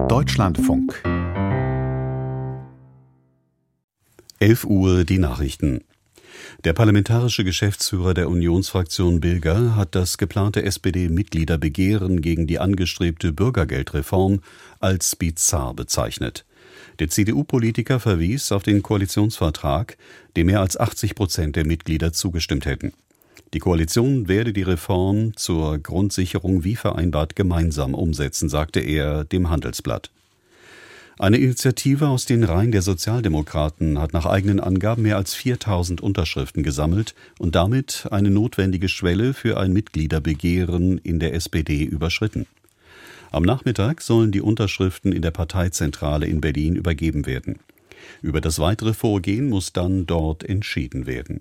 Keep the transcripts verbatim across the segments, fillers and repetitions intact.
Deutschlandfunk. elf Uhr die Nachrichten. Der parlamentarische Geschäftsführer der Unionsfraktion Bilger hat das geplante S P D-Mitgliederbegehren gegen die angestrebte Bürgergeldreform als bizarr bezeichnet. Der C D U-Politiker verwies auf den Koalitionsvertrag, dem mehr als achtzig Prozent der Mitglieder zugestimmt hätten. Die Koalition werde die Reform zur Grundsicherung wie vereinbart gemeinsam umsetzen, sagte er dem Handelsblatt. Eine Initiative aus den Reihen der Sozialdemokraten hat nach eigenen Angaben mehr als viertausend Unterschriften gesammelt und damit eine notwendige Schwelle für ein Mitgliederbegehren in der S P D überschritten. Am Nachmittag sollen die Unterschriften in der Parteizentrale in Berlin übergeben werden. Über das weitere Vorgehen muss dann dort entschieden werden.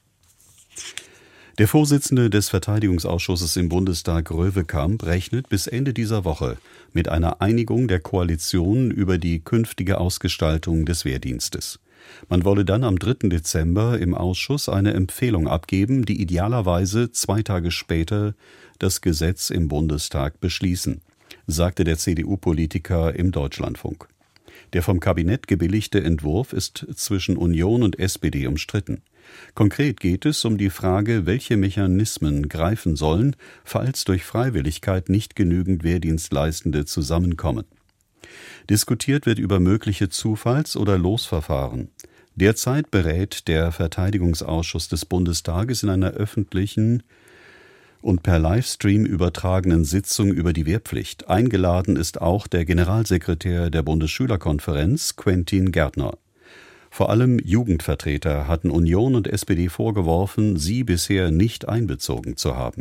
Der Vorsitzende des Verteidigungsausschusses im Bundestag, Röwekamp, rechnet bis Ende dieser Woche mit einer Einigung der Koalition über die künftige Ausgestaltung des Wehrdienstes. Man wolle dann am dritten Dezember im Ausschuss eine Empfehlung abgeben, die idealerweise zwei Tage später das Gesetz im Bundestag beschließen, sagte der C D U-Politiker im Deutschlandfunk. Der vom Kabinett gebilligte Entwurf ist zwischen Union und S P D umstritten. Konkret geht es um die Frage, welche Mechanismen greifen sollen, falls durch Freiwilligkeit nicht genügend Wehrdienstleistende zusammenkommen. Diskutiert wird über mögliche Zufalls- oder Losverfahren. Derzeit berät der Verteidigungsausschuss des Bundestages in einer öffentlichen und per Livestream übertragenen Sitzung über die Wehrpflicht. Eingeladen ist auch der Generalsekretär der Bundesschülerkonferenz, Quentin Gärtner. Vor allem Jugendvertreter hatten Union und S P D vorgeworfen, sie bisher nicht einbezogen zu haben.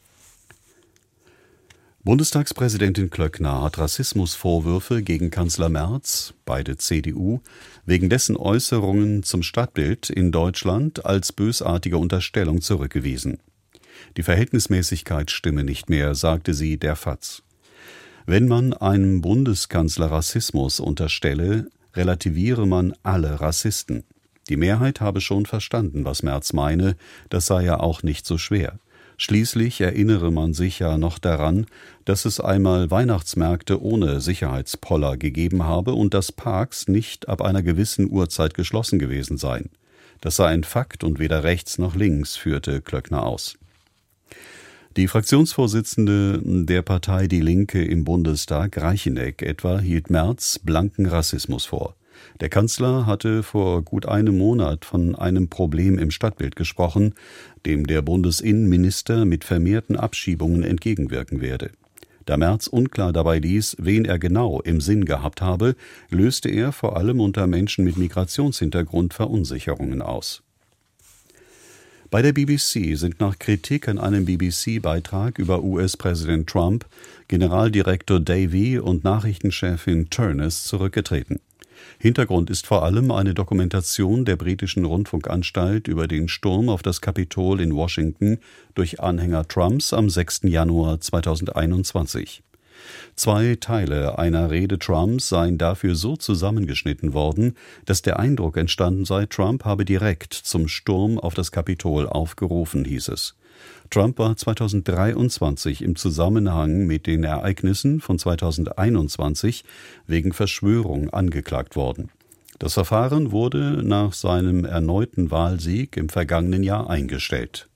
Bundestagspräsidentin Klöckner hat Rassismusvorwürfe gegen Kanzler Merz, beide C D U, wegen dessen Äußerungen zum Stadtbild in Deutschland als bösartige Unterstellung zurückgewiesen. Die Verhältnismäßigkeit stimme nicht mehr, sagte sie der F A Z. Wenn man einem Bundeskanzler Rassismus unterstelle, relativiere man alle Rassisten. Die Mehrheit habe schon verstanden, was Merz meine, das sei ja auch nicht so schwer. Schließlich erinnere man sich ja noch daran, dass es einmal Weihnachtsmärkte ohne Sicherheitspoller gegeben habe und dass Parks nicht ab einer gewissen Uhrzeit geschlossen gewesen seien. Das sei ein Fakt und weder rechts noch links, führte Klöckner aus. Die Fraktionsvorsitzende der Partei Die Linke im Bundestag, Reicheneck etwa, hielt Merz blanken Rassismus vor. Der Kanzler hatte vor gut einem Monat von einem Problem im Stadtbild gesprochen, dem der Bundesinnenminister mit vermehrten Abschiebungen entgegenwirken werde. Da Merz unklar dabei ließ, wen er genau im Sinn gehabt habe, löste er vor allem unter Menschen mit Migrationshintergrund Verunsicherungen aus. Bei der B B C sind nach Kritik an einem B B C-Beitrag über U S-Präsident Trump Generaldirektor Davey und Nachrichtenchefin Turness zurückgetreten. Hintergrund ist vor allem eine Dokumentation der britischen Rundfunkanstalt über den Sturm auf das Kapitol in Washington durch Anhänger Trumps am sechsten Januar zweitausendeinundzwanzig. Zwei Teile einer Rede Trumps seien dafür so zusammengeschnitten worden, dass der Eindruck entstanden sei, Trump habe direkt zum Sturm auf das Kapitol aufgerufen, hieß es. Trump war zweitausenddreiundzwanzig im Zusammenhang mit den Ereignissen von zweitausendeinundzwanzig wegen Verschwörung angeklagt worden. Das Verfahren wurde nach seinem erneuten Wahlsieg im vergangenen Jahr eingestellt.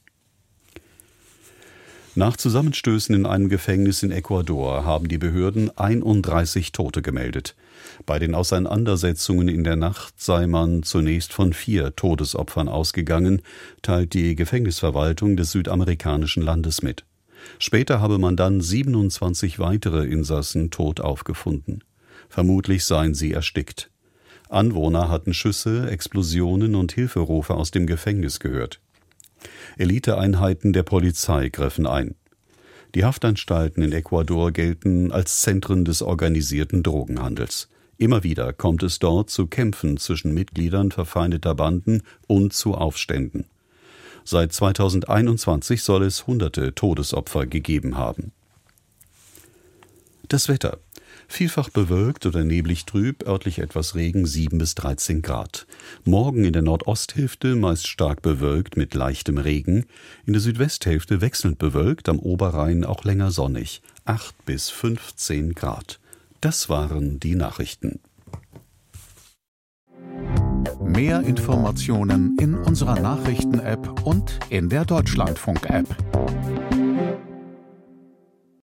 Nach Zusammenstößen in einem Gefängnis in Ecuador haben die Behörden einunddreißig Tote gemeldet. Bei den Auseinandersetzungen in der Nacht sei man zunächst von vier Todesopfern ausgegangen, teilt die Gefängnisverwaltung des südamerikanischen Landes mit. Später habe man dann siebenundzwanzig weitere Insassen tot aufgefunden. Vermutlich seien sie erstickt. Anwohner hatten Schüsse, Explosionen und Hilferufe aus dem Gefängnis gehört. Eliteeinheiten der Polizei griffen ein. Die Haftanstalten in Ecuador gelten als Zentren des organisierten Drogenhandels. Immer wieder kommt es dort zu Kämpfen zwischen Mitgliedern verfeindeter Banden und zu Aufständen. Seit zweitausendeinundzwanzig soll es hunderte Todesopfer gegeben haben. Das Wetter. Vielfach bewölkt oder neblig trüb, örtlich etwas Regen, sieben bis dreizehn Grad. Morgen in der Nordosthälfte meist stark bewölkt mit leichtem Regen, in der Südwesthälfte wechselnd bewölkt, am Oberrhein auch länger sonnig, acht bis fünfzehn Grad. Das waren die Nachrichten. Mehr Informationen in unserer Nachrichten-App und in der Deutschlandfunk-App.